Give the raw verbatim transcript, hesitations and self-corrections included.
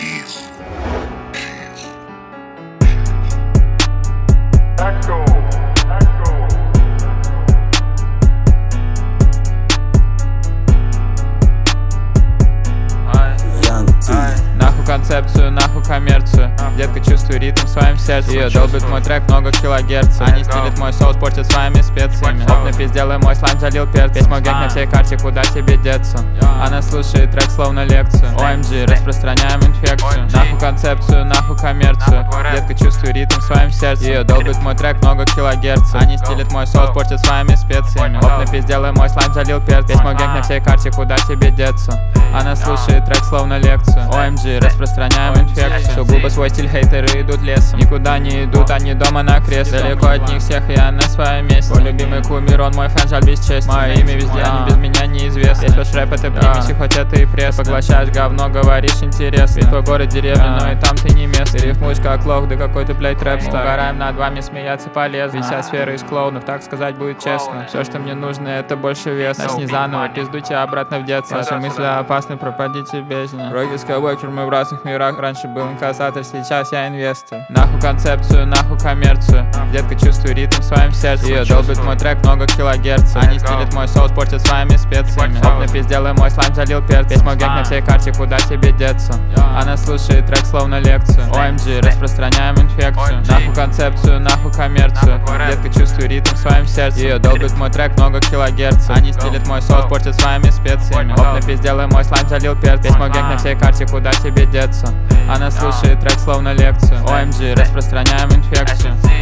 Концепцию, нахуй коммерцию. Детка, чувствует ритм в своем сердце. Ее долбит мой трек много килогерц. Они стелят мой соус, портят своими специями. Оп, напиздел и мой слайм залил перц. Весь мой гэнг на всей карте, куда тебе деться? Она слушает трек словно лекцию. о эм джи, распространяем инфекцию. Нахуй концепцию, нахуй коммерцию. Детка, чувствует ритм в своем сердце. Ее долбит мой трек много килогерц. Они стелят мой соус, портят своими специями. Оп, напиздел и мой слайм залил перц. Весь мой гэнг на всей карте, куда тебе деться? Она слушает трек словно лекцию. о эм джи, распространяем инфекцию. Сугубо свой стиль, хейтеры идут лесом. Никуда не идут, они дома на кресле. Далеко от них всех, я на своем месте. Мой любимый кумир, он мой фэн, жаль бесчестный. Мое имя везде, они без меня неизвестны. Есть ваш рэп, это примеси, хоть это и пресс. Поглощаешь говно, говоришь интересно. Ведь твой город деревня, но и там ты не место. Ты рифмуешь как лох, да какой ты, блядь, рэп-стар. Угораем над вами, смеяться полезно. Ведь вся сфера из клоунов, так сказать будет честно. Все, что мне нужно, это больше веса. Начни заново, пиздуйте обратно в детство. Ваши мысли опасны, пропадите в бездне. Роги Скайуокер, мы в разных мирах. Раньше был инкассатор, сейчас я инвестор. Нахуй концепцию, нахуй коммерцию. Детка, чувствует ритм в своем сердце. Ее долбит мой трек много килогерц. Они стелят мой соус, портят своими специями. Оп, напиздел и мой слайм залил перц. Весь мой гэнг на всей карте, куда тебе деться? Она слушает трек словно лекцию. о эм джи, распространяем инфекцию. Нахуй концепцию, нахуй коммерцию. Детка, чувствует ритм в своем сердце. Ее долбит мой трек много килогерц. Они стелят мой соус, портят своими специями. Оп, напиздел и мой слайм залил перц. Весь мой гэнг на всей карте, куда тебе деться? Она слушает трек словно лекцию. о эм джи, распространяем инфекцию.